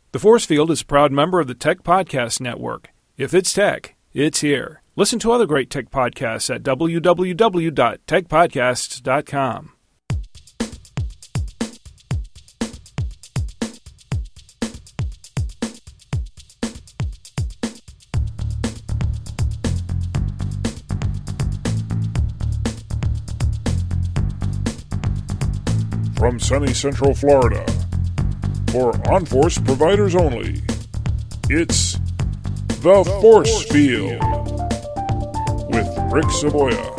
The Force Field is a proud member of the Tech Podcast Network. If it's tech, it's here. Listen to other great tech podcasts at www.techpodcasts.com. From sunny Central Florida, for on-force providers only, it's The Force Field with Rick Savoya.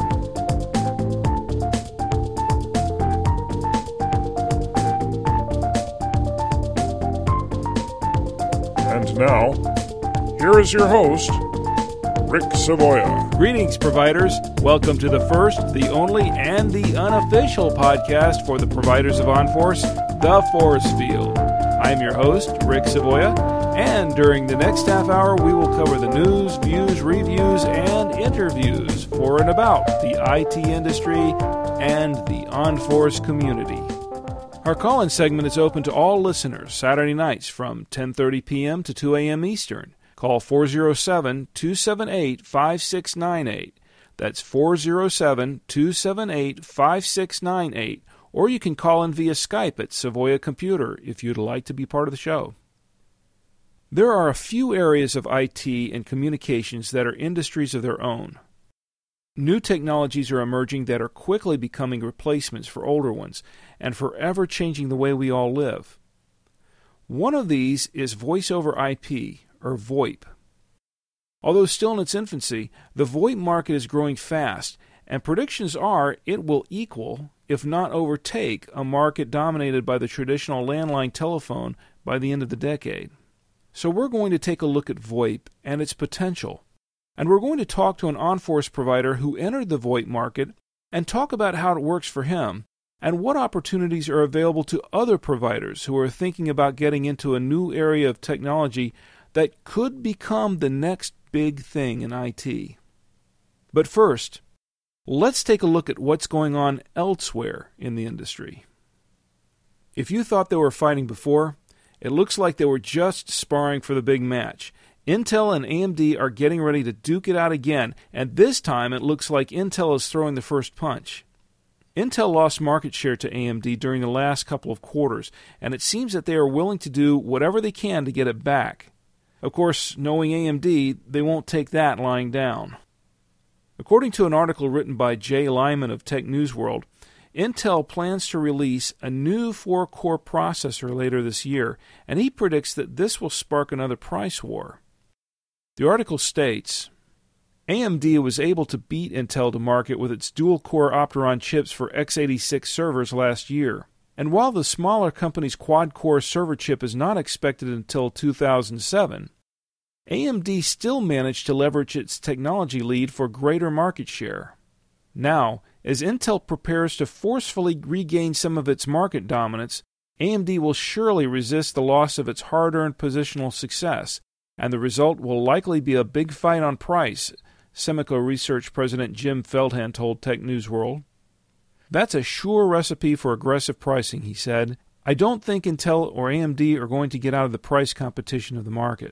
And now, here is your host, Rick Savoya. Greetings, providers. Welcome to the first, the only, and the unofficial podcast for the providers of OnForce, The Force Field. I am your host, Rick Savoya, and during the next half hour, we will cover the news, views, reviews, and interviews for and about the IT industry and the OnForce community. Our call-in segment is open to all listeners Saturday nights from 10:30 p.m. to 2 a.m. Eastern. Call 407-278-5698. That's 407-278-5698. Or you can call in via Skype at Savoya Computer if you'd like to be part of the show. There are a few areas of IT and communications that are industries of their own. New technologies are emerging that are quickly becoming replacements for older ones and forever changing the way we all live. One of these is Voice over IP, or VoIP. Although still in its infancy, the VoIP market is growing fast, and predictions are it will equal, if not overtake, a market dominated by the traditional landline telephone by the end of the decade. So we're going to take a look at VoIP and its potential, and we're going to talk to an OnForce provider who entered the VoIP market and talk about how it works for him and what opportunities are available to other providers who are thinking about getting into a new area of technology that could become the next big thing in IT. But first, let's take a look at what's going on elsewhere in the industry. If you thought they were fighting before, it looks like they were just sparring for the big match. Intel and AMD are getting ready to duke it out again, and this time it looks like Intel is throwing the first punch. Intel lost market share to AMD during the last couple of quarters, and it seems that they are willing to do whatever they can to get it back. Of course, knowing AMD, they won't take that lying down. According to an article written by Jay Lyman of Tech News World, Intel plans to release a new 4-core processor later this year, and he predicts that this will spark another price war. The article states, AMD was able to beat Intel to market with its dual-core Opteron chips for x86 servers last year. And while the smaller company's quad-core server chip is not expected until 2007, AMD still managed to leverage its technology lead for greater market share. Now, as Intel prepares to forcefully regain some of its market dominance, AMD will surely resist the loss of its hard-earned positional success, and the result will likely be a big fight on price, Semico Research President Jim Feldhahn told Tech News World. That's a sure recipe for aggressive pricing, he said. I don't think Intel or AMD are going to get out of the price competition of the market.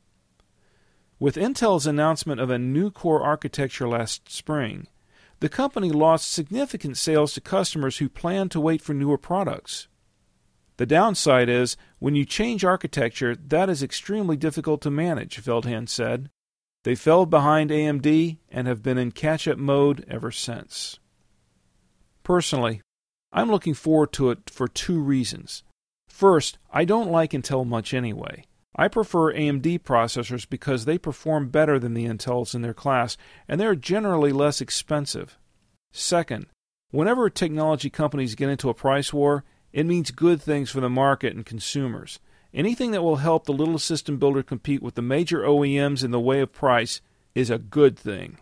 With Intel's announcement of a new core architecture last spring, the company lost significant sales to customers who planned to wait for newer products. The downside is, when you change architecture, that is extremely difficult to manage, Feldhahn said. They fell behind AMD and have been in catch-up mode ever since. Personally, I'm looking forward to it for two reasons. First, I don't like Intel much anyway. I prefer AMD processors because they perform better than the Intels in their class, and they are generally less expensive. Second, whenever technology companies get into a price war, it means good things for the market and consumers. Anything that will help the little system builder compete with the major OEMs in the way of price is a good thing.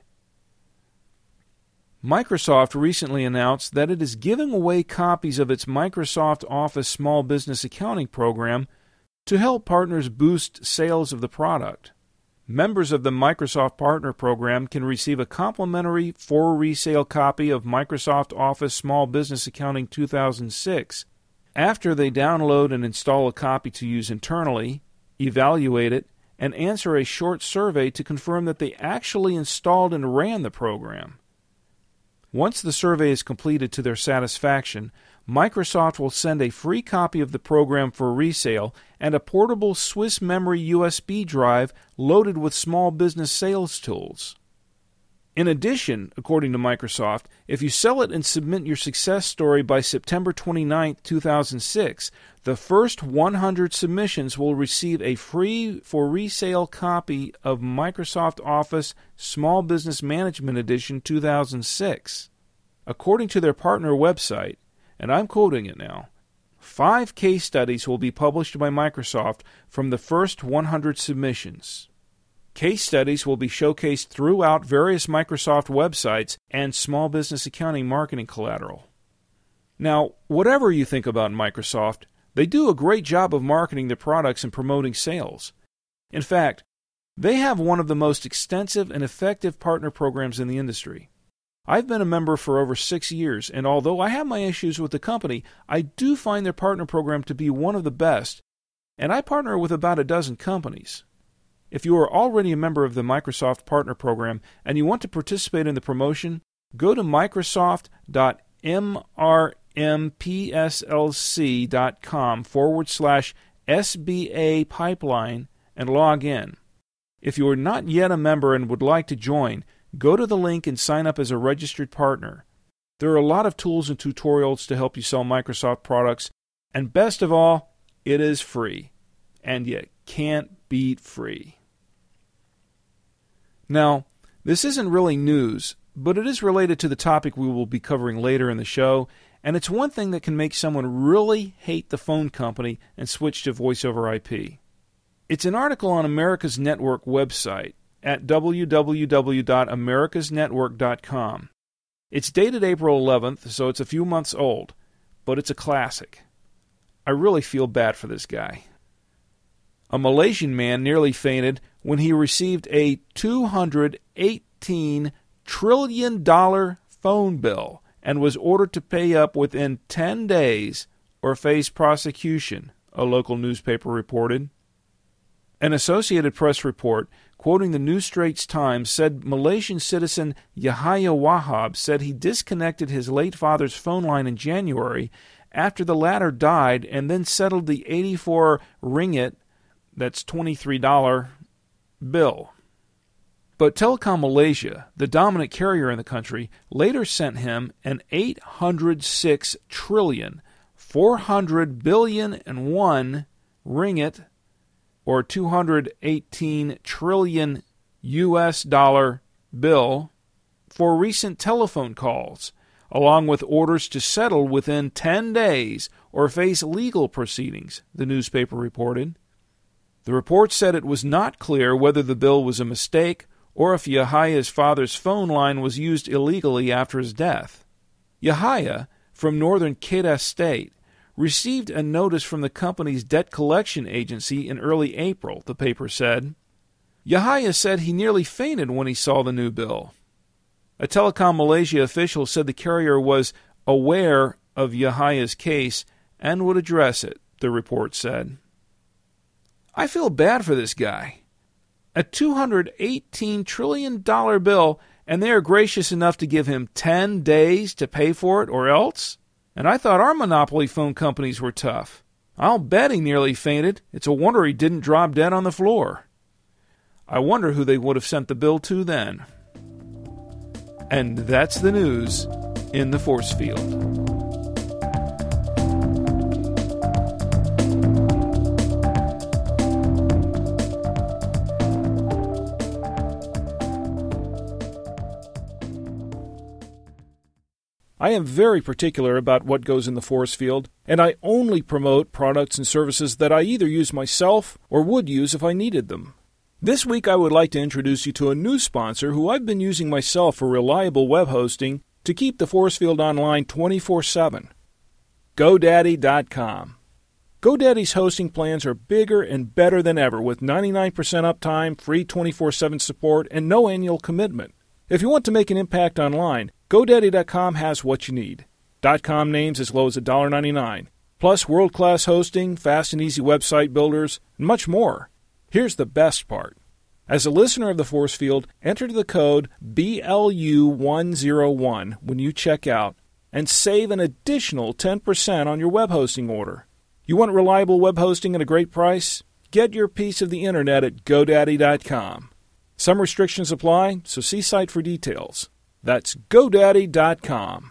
Microsoft recently announced that it is giving away copies of its Microsoft Office Small Business Accounting program to help partners boost sales of the product. Members of the Microsoft Partner Program can receive a complimentary for-resale copy of Microsoft Office Small Business Accounting 2006 after they download and install a copy to use internally, evaluate it, and answer a short survey to confirm that they actually installed and ran the program. Once the survey is completed to their satisfaction, Microsoft will send a free copy of the program for resale and a portable Swiss memory USB drive loaded with small business sales tools. In addition, according to Microsoft, if you sell it and submit your success story by September 29, 2006, the first 100 submissions will receive a free for resale copy of Microsoft Office Small Business Management Edition 2006. According to their partner website, and I'm quoting it now, 5 case studies will be published by Microsoft from the first 100 submissions. Case studies will be showcased throughout various Microsoft websites and small business accounting marketing collateral. Now, whatever you think about Microsoft, they do a great job of marketing their products and promoting sales. In fact, they have one of the most extensive and effective partner programs in the industry. I've been a member for over 6 years, and although I have my issues with the company, I do find their partner program to be one of the best, and I partner with about a dozen companies. If you are already a member of the Microsoft Partner Program and you want to participate in the promotion, go to microsoft.mrmpslc.com/SBA pipeline and log in. If you are not yet a member and would like to join, go to the link and sign up as a registered partner. There are a lot of tools and tutorials to help you sell Microsoft products, and best of all, it is free. And you can't beat free. Now, this isn't really news, but it is related to the topic we will be covering later in the show, and it's one thing that can make someone really hate the phone company and switch to voice over IP. It's an article on America's Network website at www.americasnetwork.com. It's dated April 11th, so it's a few months old, but it's a classic. I really feel bad for this guy. A Malaysian man nearly fainted when he received a $218 trillion phone bill and was ordered to pay up within 10 days or face prosecution, a local newspaper reported. An Associated Press report, quoting the New Straits Times, said Malaysian citizen Yahya Wahab said he disconnected his late father's phone line in January after the latter died and then settled the 84 ringgit, that's $23, bill. But Telekom Malaysia, the dominant carrier in the country, later sent him an 806 trillion, 400 billion and 1 ringgit, or 218 trillion US dollar bill for recent telephone calls, along with orders to settle within 10 days or face legal proceedings, the newspaper reported. The report said it was not clear whether the bill was a mistake or if Yahya's father's phone line was used illegally after his death. Yahya, from northern Kedah State, received a notice from the company's debt collection agency in early April, the paper said. Yahya said he nearly fainted when he saw the new bill. A Telekom Malaysia official said the carrier was aware of Yahya's case and would address it, the report said. I feel bad for this guy. A $218 trillion bill, and they are gracious enough to give him 10 days to pay for it or else? And I thought our monopoly phone companies were tough. I'll bet he nearly fainted. It's a wonder he didn't drop dead on the floor. I wonder who they would have sent the bill to then. And that's the news in the force field. I am very particular about what goes in the force field, and I only promote products and services that I either use myself or would use if I needed them. This week I would like to introduce you to a new sponsor who I've been using myself for reliable web hosting to keep the force field online 24/7. GoDaddy.com. GoDaddy's hosting plans are bigger and better than ever with 99% uptime, free 24/7 support, and no annual commitment. If you want to make an impact online, GoDaddy.com has what you need. .com names as low as $1.99, plus world-class hosting, fast and easy website builders, and much more. Here's the best part. As a listener of the Force Field, enter the code BLU101 when you check out and save an additional 10% on your web hosting order. You want reliable web hosting at a great price? Get your piece of the internet at GoDaddy.com. Some restrictions apply, so see site for details. That's GoDaddy.com.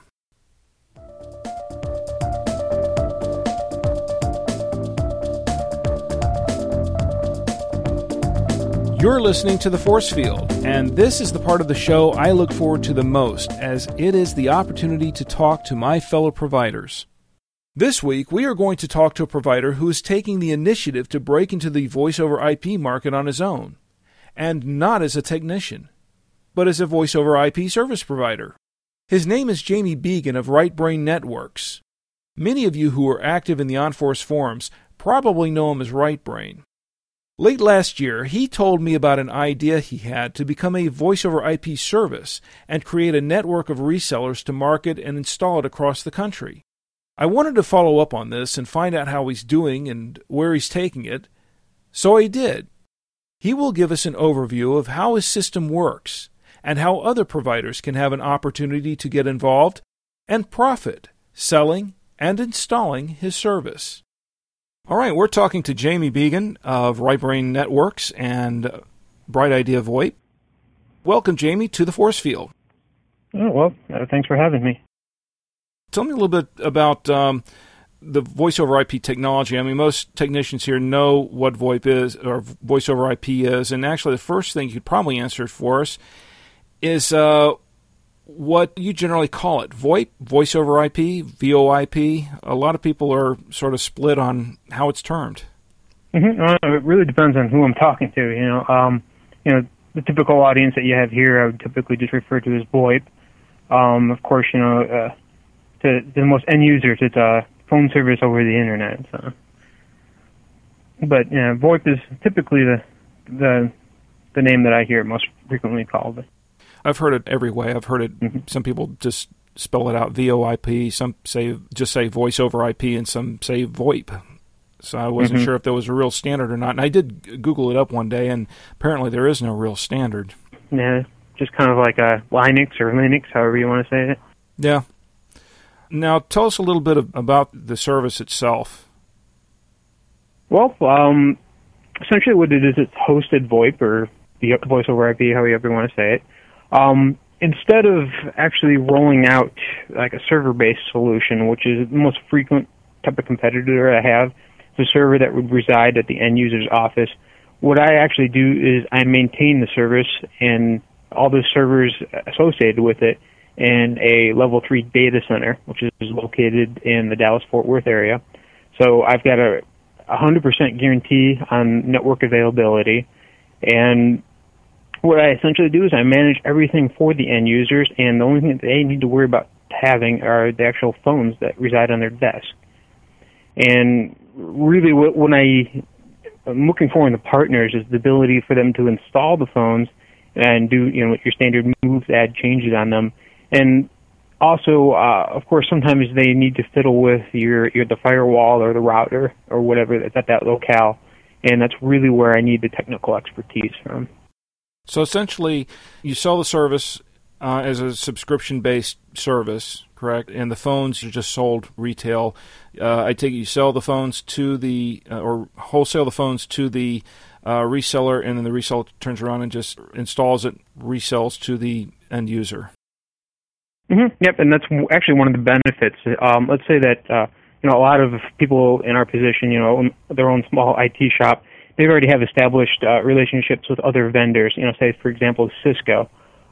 You're listening to The Force Field, and this is the part of the show I look forward to the most, as it is the opportunity to talk to my fellow providers. This week, we are going to talk to a provider who is taking the initiative to break into the voice-over IP market on his own, and not as a technician, but as a voice-over IP service provider. His name is Jamie Began of Right Brain Networks. Many of you who are active in the OnForce forums probably know him as Right Brain. Late last year, he told me about an idea he had to become a voice-over IP service and create a network of resellers to market and install it across the country. I wanted to follow up on this and find out how he's doing and where he's taking it, so I did. He will give us an overview of how his system works and how other providers can have an opportunity to get involved and profit selling and installing his service. All right, we're talking to Jamie Began of Right Brain Networks and Bright Idea VoIP. Welcome, Jamie, to the Force Field. Oh, well, thanks for having me. Tell me a little bit about the voice-over IP technology. I mean, most technicians here know what VoIP is, or voice-over IP is, and actually the first thing you could probably answer for us is what you generally call it. VoIP, voice-over IP, VoIP. A lot of people are sort of split on how it's termed. Mm-hmm. It really depends on who I'm talking to. The typical audience that you have here, I would typically just refer to as VoIP. Of course, to the most end users, it's a phone service over the internet. So. But VoIP is typically the name that I hear most frequently called. I've heard it every way. I've heard it. Mm-hmm. Some people just spell it out VoIP. Some say voice over IP, and some say VoIP. So I wasn't sure if there was a real standard or not. And I did Google it up one day, and apparently there is no real standard. Yeah, just kind of like a Linux or Linux, however you want to say it. Yeah. Now, tell us a little bit about the service itself. Well, essentially what it is, it's hosted VoIP, or the voice over IP, however you want to say it. Instead of actually rolling out like a server-based solution, which is the most frequent type of competitor I have, it's a server that would reside at the end user's office. What I actually do is I maintain the service and all the servers associated with it in a level 3 data center, which is located in the Dallas-Fort Worth area. So I've got a 100% guarantee on network availability, and what I essentially do is I manage everything for the end users, and the only thing that they need to worry about having are the actual phones that reside on their desk. And really what I'm looking for in the partners is the ability for them to install the phones and do your standard moves, add changes on them. And also, of course, sometimes they need to fiddle with the firewall or the router or whatever that's at that locale, and that's really where I need the technical expertise from. So essentially, you sell the service as a subscription-based service, correct? And the phones are just sold retail. I take it you sell the phones to or wholesale the phones to the reseller, and then the reseller turns around and just installs it, resells to the end user. Mm-hmm. Yep, and that's actually one of the benefits. Let's say that a lot of people in our position, own their own small IT shop. They already have established relationships with other vendors. Say for example Cisco.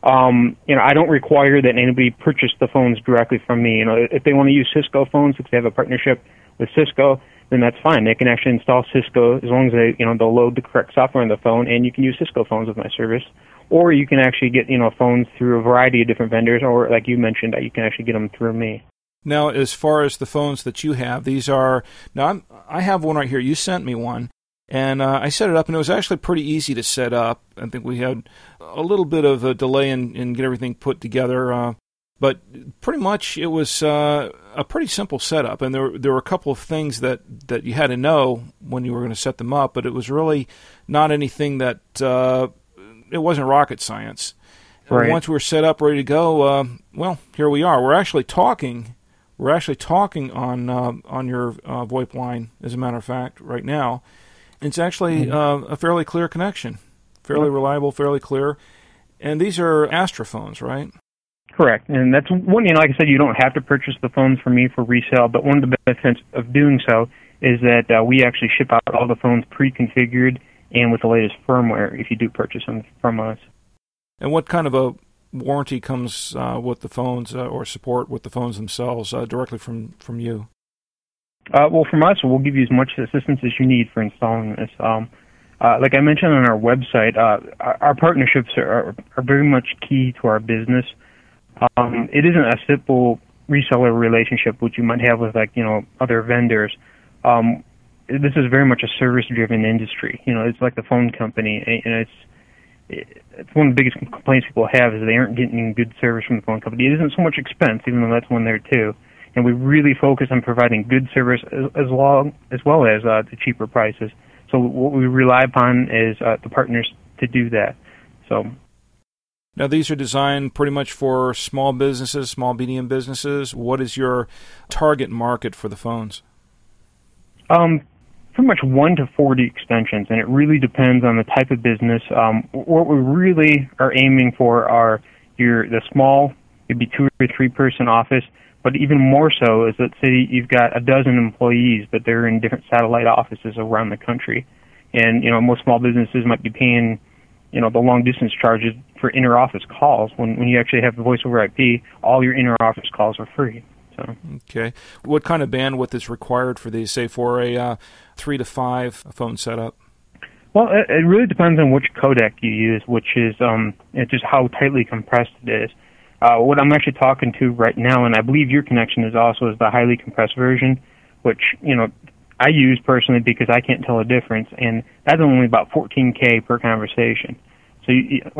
I don't require that anybody purchase the phones directly from me. If they want to use Cisco phones, if they have a partnership with Cisco, then that's fine. They can actually install Cisco as long as they'll load the correct software on the phone, and you can use Cisco phones with my service. Or you can actually get phones through a variety of different vendors, or like you mentioned, you can actually get them through me. Now, as far as the phones that you have, I have one right here. You sent me one. And I set it up, and it was actually pretty easy to set up. I think we had a little bit of a delay in get everything put together. But pretty much it was a pretty simple setup, and there were a couple of things that you had to know when you were going to set them up, but it was really not anything that it wasn't rocket science. Right. Once we were set up, ready to go, well, here we are. We're actually talking on your VoIP line, as a matter of fact, right now. It's actually a fairly clear connection, fairly reliable, fairly clear. And these are Astra phones, right? Correct. And that's one, like I said, you don't have to purchase the phones from me for resale, but one of the benefits of doing so is that we actually ship out all the phones pre-configured and with the latest firmware if you do purchase them from us. And what kind of a warranty comes with the phones or support with the phones themselves directly from you? Well, from us, we'll give you as much assistance as you need for installing this. Like I mentioned on our website, our partnerships are very much key to our business. It isn't a simple reseller relationship which you might have with other vendors. This is very much a service-driven industry. It's like the phone company, and it's one of the biggest complaints people have is they aren't getting good service from the phone company. It isn't so much expense, even though that's one there too. And we really focus on providing good service as well as the cheaper prices. So what we rely upon is the partners to do that. So. Now, these are designed pretty much for small businesses, small, medium businesses. What is your target market for the phones? Pretty much 1 to 40 extensions, and it really depends on the type of business. What we really are aiming for are the small, maybe 2 or 3 person office, but even more so is, let's say you've got a dozen employees, but they're in different satellite offices around the country. And, most small businesses might be paying the long-distance charges for inter-office calls. When you actually have the voice over IP, all your inter-office calls are free. So. Okay. What kind of bandwidth is required for these, say, for a 3 to 5 phone setup? Well, it really depends on which codec you use, which is just how tightly compressed it is. What I'm actually talking to right now, and I believe your connection is also the highly compressed version, which, I use personally because I can't tell a difference, and that's only about 14K per conversation. So,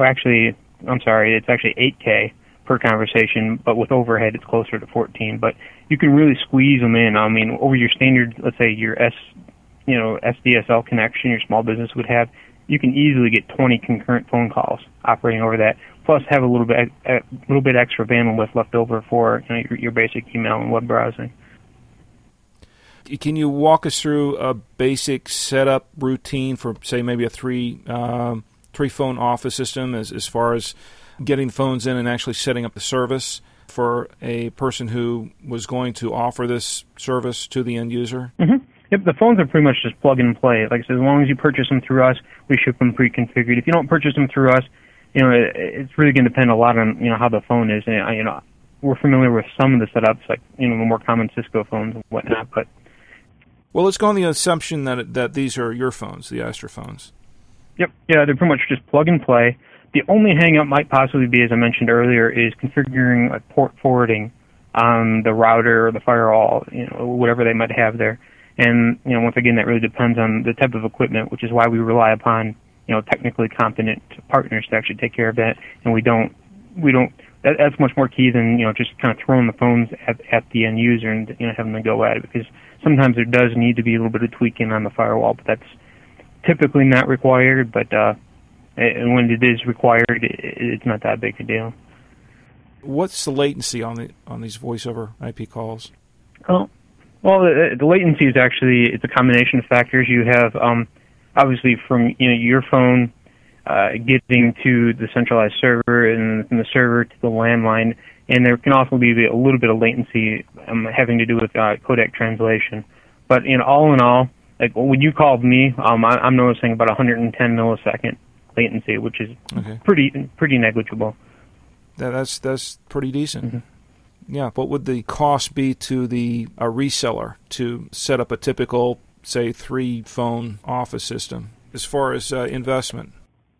it's actually 8K per conversation, but with overhead it's closer to 14. But you can really squeeze them in. Over your standard, let's say your SDSL connection your small business would have, you can easily get 20 concurrent phone calls operating over that, plus have a little bit extra bandwidth left over for your basic email and web browsing. Can you walk us through a basic setup routine for, say, maybe a three-phone office system as far as getting phones in and actually setting up the service for a person who was going to offer this service to the end user? Mm-hmm. Yep, the phones are pretty much just plug and play. Like I said, as long as you purchase them through us, we ship them pre-configured. If you don't purchase them through us, it's really going to depend a lot on how the phone is. And we're familiar with some of the setups, like the more common Cisco phones and whatnot. But well, let's go on the assumption that these are your phones, the Astra phones. Yep, yeah, they're pretty much just plug and play. The only hang-up might possibly be, as I mentioned earlier, is configuring port forwarding on the router or the firewall, whatever they might have there. And once again, that really depends on the type of equipment, which is why we rely upon technically competent partners to actually take care of that. And we don't. That's much more key than just kind of throwing the phones at the end user and having them go at it, because sometimes there does need to be a little bit of tweaking on the firewall, but that's typically not required. But and when it is required, it's not that big a deal. What's the latency on these voice over IP calls? Well, the latency is it's a combination of factors. You have obviously from your phone getting to the centralized server, and from the server to the landline, and there can also be a little bit of latency having to do with codec translation. But all in all, like when you called me, I'm noticing about 110 millisecond latency, which is pretty negligible. That's pretty decent. Mm-hmm. Yeah. What would the cost be to the reseller to set up a typical, say, 3-phone office system as far as investment?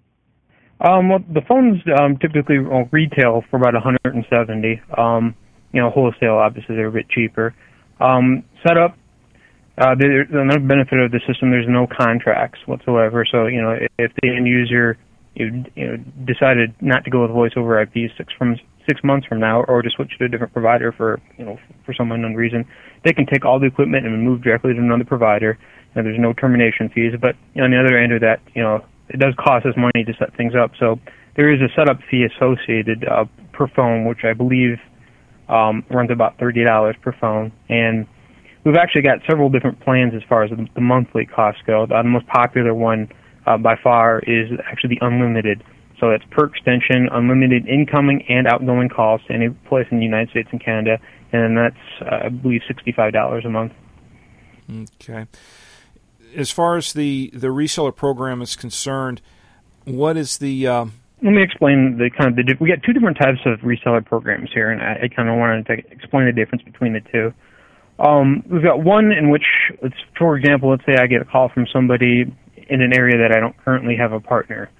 Well, the phones typically retail for about 170. Wholesale, obviously, they're a bit cheaper. Setup, another benefit of the system, there's no contracts whatsoever. So, if the end user decided not to go with voice over IP 6 months from now, or to switch to a different provider for some unknown reason, they can take all the equipment and move directly to another provider. And there's no termination fees. But on the other end of that, it does cost us money to set things up. So there is a setup fee associated per phone, which I believe runs about $30 per phone. And we've actually got several different plans as far as the monthly costs go. The most popular one by far is actually the unlimited. So that's per extension, unlimited incoming and outgoing calls to any place in the United States and Canada. And that's, I believe, $65 a month. Okay. As far as the reseller program is concerned, what is the... Let me explain we got two different types of reseller programs here, and I kind of wanted to explain the difference between the two. We've got one in which, for example, let's say I get a call from somebody in an area that I don't currently have a partner.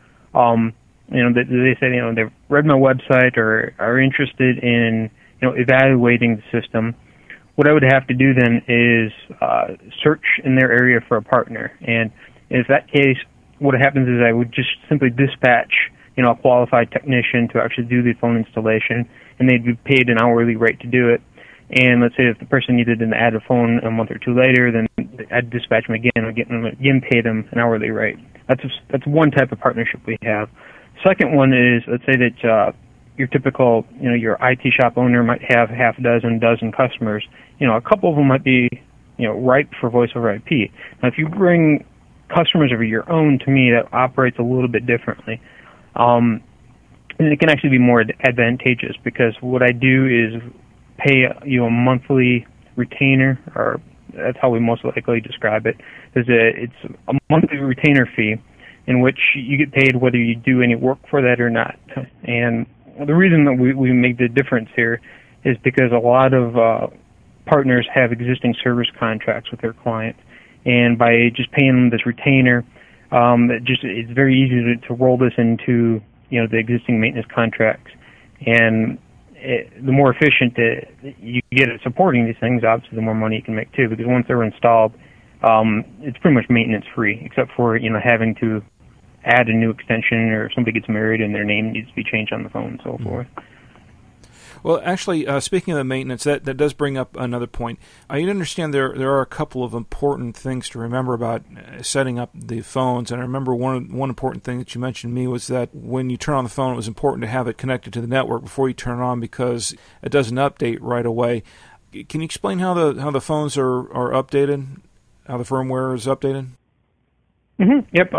They say they've read my website or are interested in evaluating the system. What I would have to do then is search in their area for a partner, and in that case, what happens is I would just simply dispatch a qualified technician to actually do the phone installation, and they'd be paid an hourly rate to do it. And let's say if the person needed to add a phone a month or two later, then I'd dispatch them again and again pay them an hourly rate. That's one type of partnership we have. Second one is, let's say that your typical, your IT shop owner might have half a dozen customers. A couple of them might be, ripe for voice over IP. Now, if you bring customers of your own to me, that operates a little bit differently. And it can actually be more advantageous because what I do is pay a monthly retainer, or that's how we most likely describe it. It's a monthly retainer fee in which you get paid whether you do any work for that or not. And the reason that we make the difference here is because a lot of partners have existing service contracts with their clients, and by just paying them this retainer, it's very easy to roll this into the existing maintenance contracts, and the more efficient you get at supporting these things, obviously the more money you can make too. Because once they're installed, it's pretty much maintenance free, except for having to add a new extension, or if somebody gets married and their name needs to be changed on the phone and so forth. Well, actually, speaking of the maintenance, that does bring up another point. I understand there are a couple of important things to remember about setting up the phones, and I remember one important thing that you mentioned to me was that when you turn on the phone, it was important to have it connected to the network before you turn it on because it doesn't update right away. Can you explain how the phones are updated, how the firmware is updated? Mm-hmm. Yep.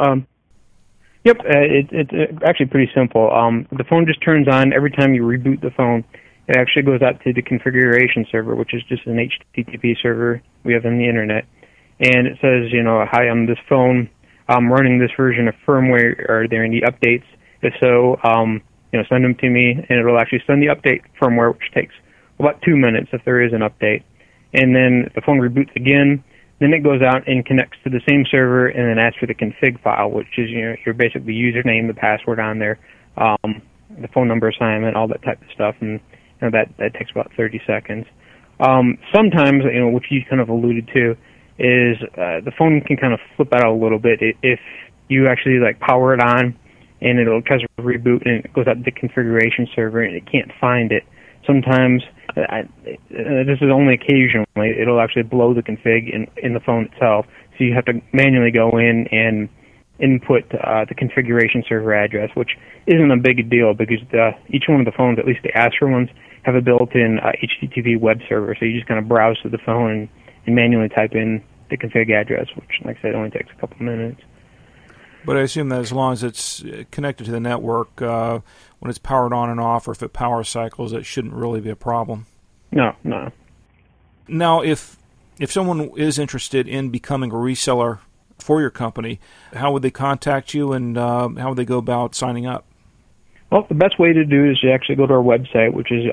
It's actually pretty simple. The phone just turns on every time you reboot the phone. It actually goes out to the configuration server, which is just an HTTP server we have on the internet. And it says, hi, I'm this phone. I'm running this version of firmware. Are there any updates? If so, send them to me, and it'll actually send the update firmware, which takes about 2 minutes if there is an update. And then the phone reboots again. Then it goes out and connects to the same server and then asks for the config file, which is your basic username, the password on there, the phone number assignment, all that type of stuff, and that takes about 30 seconds. Sometimes, which you kind of alluded to, is the phone can kind of flip out a little bit if you actually power it on and it'll try to reboot and it goes out to the configuration server and it can't find it. Sometimes, this is only occasionally, it'll actually blow the config in the phone itself. So you have to manually go in and input the configuration server address, which isn't a big deal because each one of the phones, at least the Astra ones, have a built-in HTTP web server. So you just kind of browse to the phone and manually type in the config address, which, like I said, only takes a couple minutes. But I assume that as long as it's connected to the network, when it's powered on and off, or if it power cycles, it shouldn't really be a problem. No. Now, if someone is interested in becoming a reseller for your company, how would they contact you, and how would they go about signing up? Well, the best way to do is to actually go to our website, which is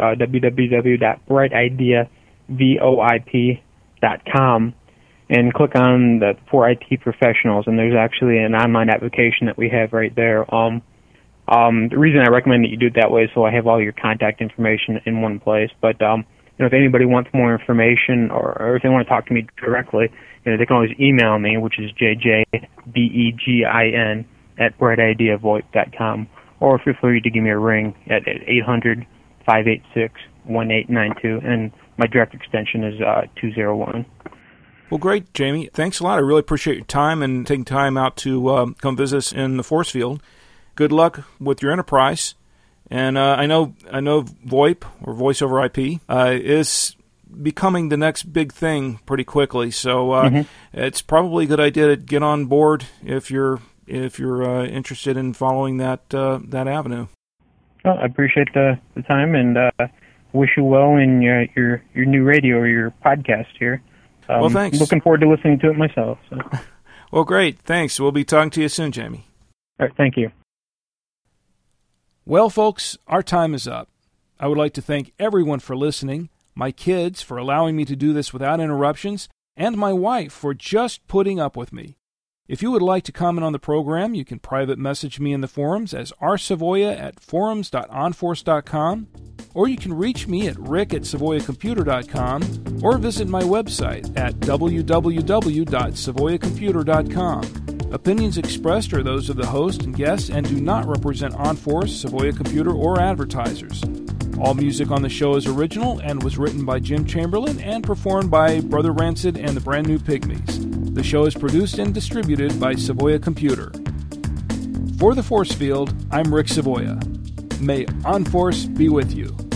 www.brightidea.voip.com, and click on the for IT professionals, and there's actually an online application that we have right there. The reason I recommend that you do it that way is so I have all your contact information in one place. But if anybody wants more information, or if they want to talk to me directly, they can always email me, which is jjbegin@brightideavoip.com, or feel free to give me a ring at 586-1892, and my direct extension is 201. Well, great, Jamie. Thanks a lot. I really appreciate your time and taking time out to come visit us in the force field. Good luck with your enterprise. And I know VoIP, or Voice over IP, is becoming the next big thing pretty quickly. So it's probably a good idea to get on board if you're interested in following that avenue. Well, I appreciate the time, and wish you well in your new radio or your podcast here. Well, thanks. Looking forward to listening to it myself. So. Well, great. Thanks. We'll be talking to you soon, Jamie. All right. Thank you. Well, folks, our time is up. I would like to thank everyone for listening, my kids for allowing me to do this without interruptions, and my wife for just putting up with me. If you would like to comment on the program, you can private message me in the forums as rsavoya@forums.onforce.com, or you can reach me at rick@savoyacomputer.com, or visit my website at www.savoyacomputer.com. Opinions expressed are those of the host and guests and do not represent OnForce, Savoya Computer, or advertisers. All music on the show is original and was written by Jim Chamberlain and performed by Brother Rancid and the Brand New Pygmies. The show is produced and distributed by Savoya Computer. For the Force Field, I'm Rick Savoya. May OnForce be with you.